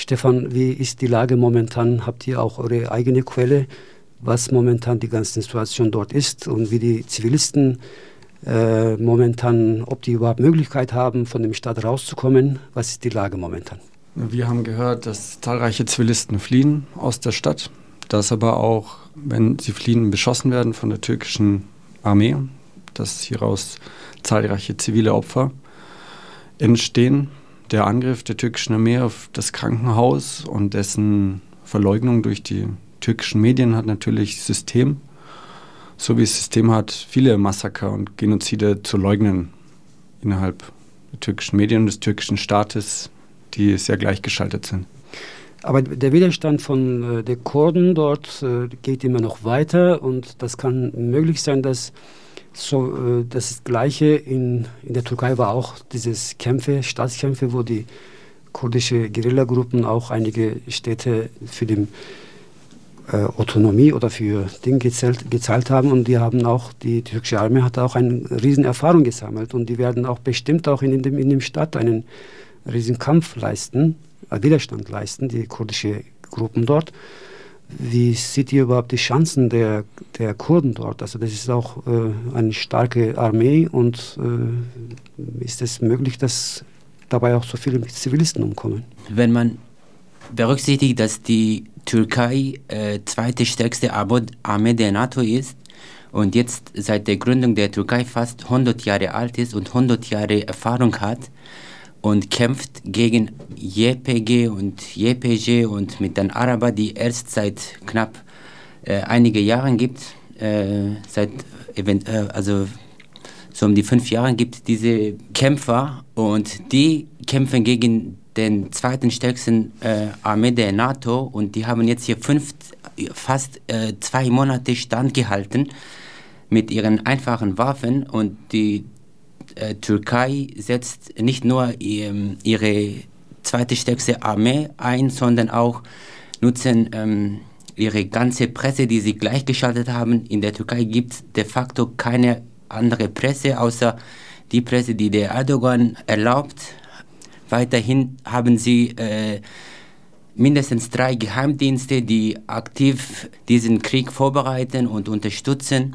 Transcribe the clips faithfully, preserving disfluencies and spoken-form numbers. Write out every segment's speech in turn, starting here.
Stefan, wie ist die Lage momentan? Habt ihr auch eure eigene Quelle, was momentan die ganze Situation dort ist und wie die Zivilisten äh, momentan, ob die überhaupt Möglichkeit haben, von dem Staat rauszukommen? Was ist die Lage momentan? Wir haben gehört, dass zahlreiche Zivilisten fliehen aus der Stadt, dass aber auch, wenn sie fliehen, beschossen werden von der türkischen Armee, dass hieraus zahlreiche zivile Opfer entstehen. Der Angriff der türkischen Armee auf das Krankenhaus und dessen Verleugnung durch die türkischen Medien hat natürlich System, so wie es System hat, viele Massaker und Genozide zu leugnen innerhalb der türkischen Medien und des türkischen Staates, die sehr gleichgeschaltet sind. Aber der Widerstand von äh, den Kurden dort äh, geht immer noch weiter und das kann möglich sein, dass so, äh, das Gleiche in, in der Türkei war auch dieses Kämpfe, Staatskämpfe, wo die kurdische Guerillagruppen auch einige Städte für die äh, Autonomie oder für Dinge gezahlt, gezahlt haben und die haben auch, die, die türkische Armee hat auch eine riesen Erfahrung gesammelt und die werden auch bestimmt auch in dem, in dem Stadt einen riesen Kampf leisten, äh, Widerstand leisten, die kurdische Gruppen dort. Wie seht ihr überhaupt die Chancen der, der Kurden dort? Also das ist auch äh, eine starke Armee und äh, ist es möglich, dass dabei auch so viele Zivilisten umkommen? Wenn man berücksichtigt, dass die Türkei äh, zweite stärkste Armee der NATO ist und jetzt seit der Gründung der Türkei fast hundert Jahre alt ist und hundert Jahre Erfahrung hat, und kämpft gegen J P G und J P G und mit den Arabern, die erst seit knapp äh, einige Jahren gibt, äh, seit event äh, also so um die fünf Jahren gibt es diese Kämpfer und die kämpfen gegen den zweiten stärksten äh, Armee der NATO und die haben jetzt hier fünf, fast äh, zwei Monate standgehalten mit ihren einfachen Waffen und die Äh, Türkei setzt nicht nur ähm, ihre zweite stärkste Armee ein, sondern auch nutzen ähm, ihre ganze Presse, die sie gleichgeschaltet haben. In der Türkei gibt es de facto keine andere Presse, außer die Presse, die der Erdogan erlaubt. Weiterhin haben sie äh, mindestens drei Geheimdienste, die aktiv diesen Krieg vorbereiten und unterstützen.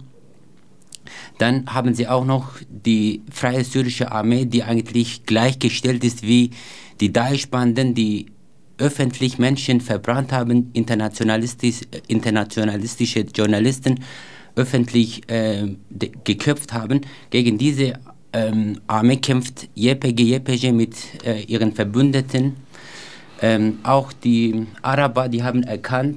Dann haben sie auch noch die Freie Syrische Armee, die eigentlich gleichgestellt ist wie die Daesh-Banden, die öffentlich Menschen verbrannt haben, internationalistisch, internationalistische Journalisten öffentlich äh, geköpft haben. Gegen diese ähm, Armee kämpft J P G, J P G mit äh, ihren Verbündeten. Ähm, auch die Araber, die haben erkannt,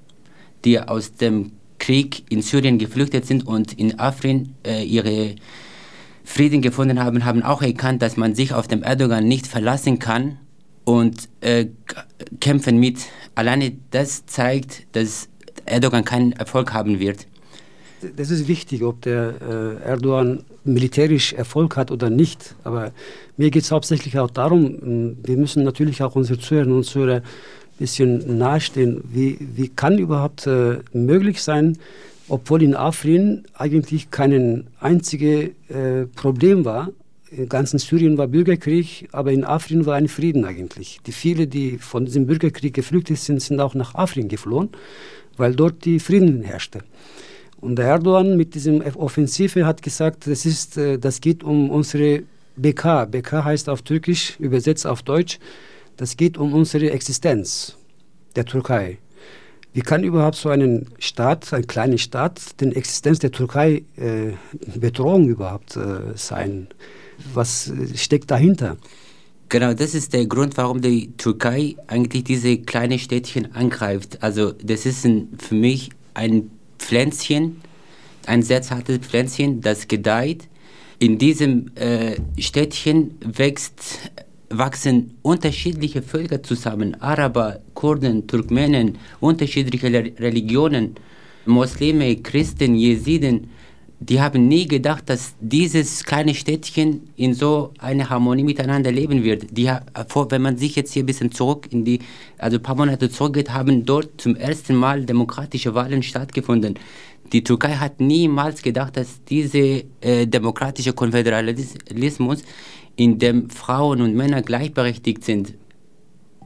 die aus dem Krieg in Syrien geflüchtet sind und in Afrin äh, ihre Frieden gefunden haben, haben auch erkannt, dass man sich auf den Erdogan nicht verlassen kann und äh, kämpfen mit. Alleine das zeigt, dass Erdogan keinen Erfolg haben wird. Das ist wichtig, ob der äh, Erdogan militärisch Erfolg hat oder nicht. Aber mir geht es hauptsächlich auch darum, wir müssen natürlich auch unsere Zuhörerinnen und Zuhörer bisschen nahestehen. Wie, wie kann überhaupt äh, möglich sein, obwohl in Afrin eigentlich kein einziges äh, Problem war, im ganzen Syrien war Bürgerkrieg, aber in Afrin war ein Frieden eigentlich. Die viele, die von diesem Bürgerkrieg geflüchtet sind, sind auch nach Afrin geflohen, weil dort die Frieden herrschte. Und der Erdogan mit diesem Offensive hat gesagt, das, ist, äh, das geht um unsere B K. B K heißt auf Türkisch, übersetzt auf Deutsch, das geht um unsere Existenz der Türkei. Wie kann überhaupt so ein Staat, ein kleiner Staat, die Existenz der Türkei äh, Bedrohung überhaupt äh, sein? Was steckt dahinter? Genau, das ist der Grund, warum die Türkei eigentlich diese kleinen Städtchen angreift. Also das ist ein, für mich ein Pflänzchen, ein sehr zartes Pflänzchen, das gedeiht. In diesem äh, Städtchen wächst wachsen unterschiedliche Völker zusammen, Araber, Kurden, Turkmenen, unterschiedliche Religionen, Muslime, Christen, Jesiden, die haben nie gedacht, dass dieses kleine Städtchen in so einer Harmonie miteinander leben wird. Die, wenn man sich jetzt hier ein bisschen zurück in die, also ein paar Monate zurückgeht, haben dort zum ersten Mal demokratische Wahlen stattgefunden. Die Türkei hat niemals gedacht, dass dieser äh, demokratische Konföderalismus, in dem Frauen und Männer gleichberechtigt sind,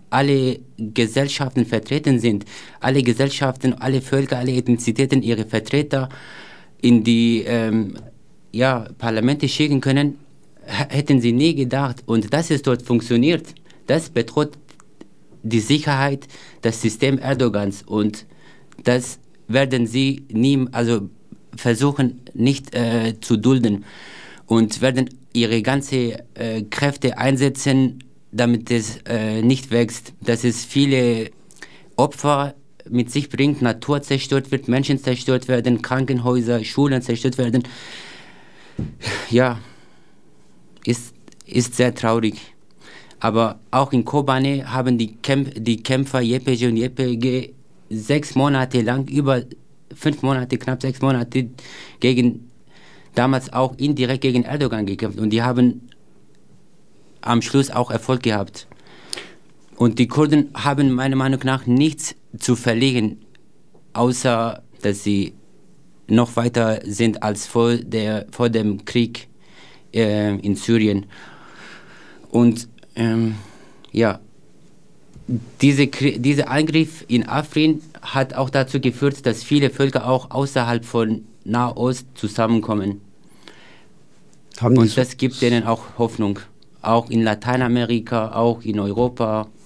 alle Gesellschaften vertreten sind, alle Gesellschaften, alle Völker, alle Ethnizitäten ihre Vertreter in die ähm, ja, Parlamente schicken können, hätten sie nie gedacht. Und dass es dort funktioniert, das bedroht die Sicherheit, das System Erdogans. Und das werden sie nie, also versuchen nicht äh, zu dulden und werden ihre ganzen äh, Kräfte einsetzen, damit es äh, nicht wächst, dass es viele Opfer mit sich bringt, Natur zerstört wird, Menschen zerstört werden, Krankenhäuser, Schulen zerstört werden. Ja, ist, ist sehr traurig. Aber auch in Kobane haben die, Kämp die Kämpfer Y P G und Y P G sechs Monate lang, über fünf Monate, knapp sechs Monate, gegen, damals auch indirekt gegen Erdogan gekämpft. Und die haben am Schluss auch Erfolg gehabt. Und die Kurden haben meiner Meinung nach nichts zu verlieren, außer dass sie noch weiter sind als vor, der, vor dem Krieg äh, in Syrien. Und ähm, ja, diese, dieser Angriff in Afrin hat auch dazu geführt, dass viele Völker auch außerhalb von Nahost zusammenkommen. Haben Und das gibt denen auch Hoffnung. Auch in Lateinamerika, auch in Europa.